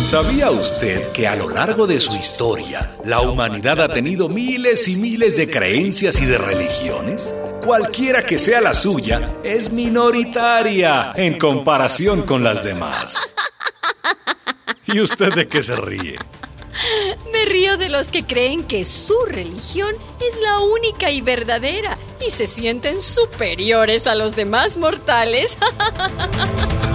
¿Sabía usted que a lo largo de su historia, la humanidad ha tenido miles y miles de creencias y de religiones? Cualquiera que sea la suya, es minoritaria en comparación con las demás. ¿Y usted de qué se ríe? Me río de los que creen que su religión es la única y verdadera y se sienten superiores a los demás mortales.